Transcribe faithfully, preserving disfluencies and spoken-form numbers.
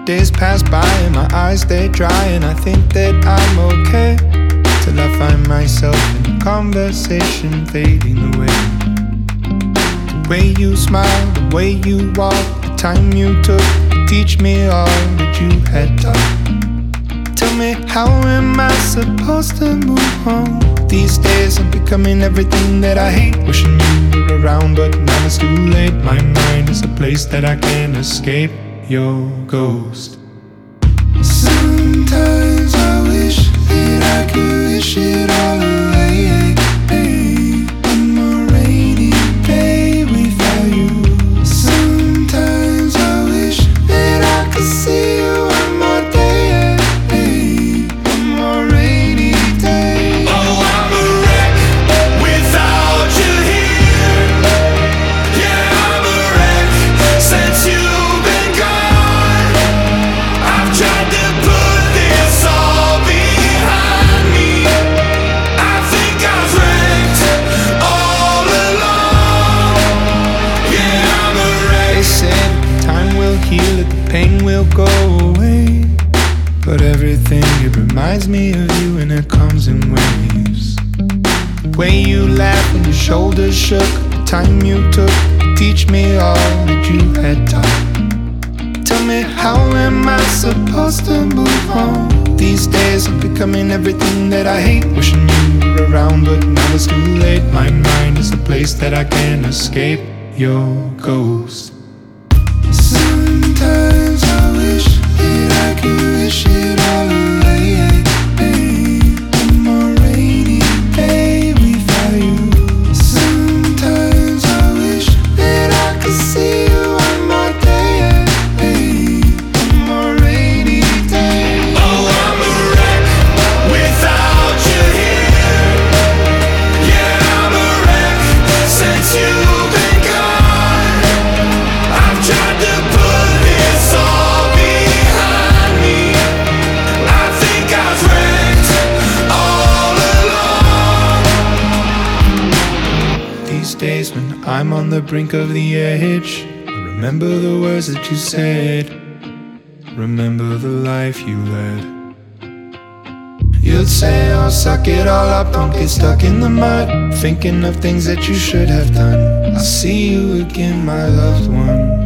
Days pass by and my eyes stay dry, and I think that I'm okay, till I find myself in a conversation fading away. The way you smile, the way you walk, the time you took to teach me all that you had taught. Tell me, how am I supposed to move on? These days I'm becoming everything that I hate. Wishing you were around, but now it's too late. My mind is a place that I can't escape your ghost. Sometimes I wish that I could wish it all away. One more rainy day without you. Sometimes I wish that I could see you one more day. One more rainy day. Oh, I'm a wreck without you here. Yeah, I'm a wreck since you've been gone. I've tried to put this all behind me. I think I was wrecked all along. Yeah, I'm a wreck. They said time will heal it, the pain will go away, but everything, it reminds me of you, and it comes in waves. The way you laughed when your shoulders shook, the time you took to teach me all that you had taught. Tell me, how am I supposed to move on? These days I'm becoming everything that I hate. Wishing you were around, but now it's too late. My mind is a place that I can't escape your ghost. Sometimes I wish that I could wish it all away. One more rainy day without you. Sometimes I wish that I could see you one more day. One more rainy day. Oh, I'm a wreck without you here. Yeah, I'm a wreck since you've been gone. I've tried to put this all behind me. I think I was wrecked all along. These days when I'm on the brink of the edge, I remember the words that you said, remember the life you led. You'd say, oh, suck it all up, don't get stuck in the mud, thinking of things that you should have done. I'll see you again, my loved one.